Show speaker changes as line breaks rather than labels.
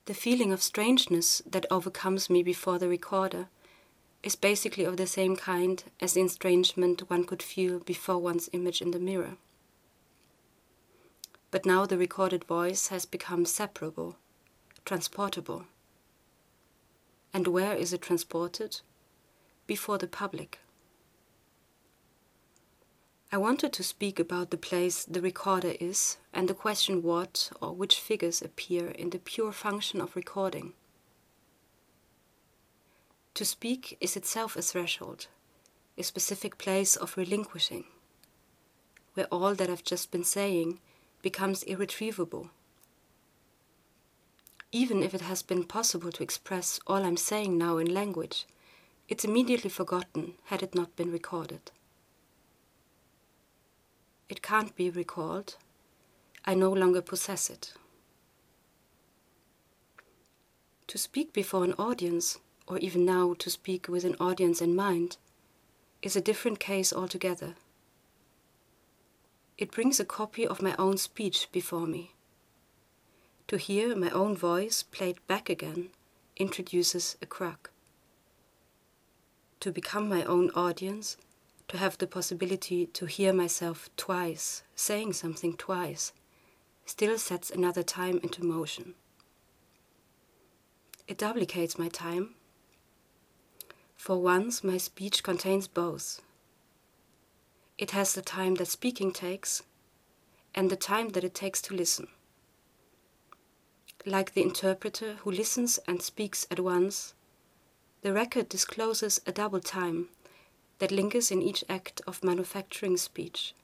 The feeling of strangeness that overcomes me before the recorder is basically of the same kind as the estrangement one could feel before one's image in the mirror. But now the recorded voice has become separable, transportable. And where is it transported? Before the public. I wanted to speak about the place the recorder is and the question what or which figures appear in the pure function of recording. To speak is itself a threshold, a specific place of relinquishing, where all that I've just been saying becomes irretrievable. Even if it has been possible to express all I'm saying now in language, it's immediately forgotten had it not been recorded. It can't be recalled. I no longer possess it. To speak before an audience, or even now to speak with an audience in mind, is a different case altogether. It brings a copy of my own speech before me. To hear my own voice played back again introduces a crux. To become my own audience, to have the possibility to hear myself twice, saying something twice, still sets another time into motion. It duplicates my time. For once, my speech contains both. It has the time that speaking takes, and the time that it takes to listen. Like the interpreter who listens and speaks at once, the record discloses a double time that lingers in each act of manufacturing speech.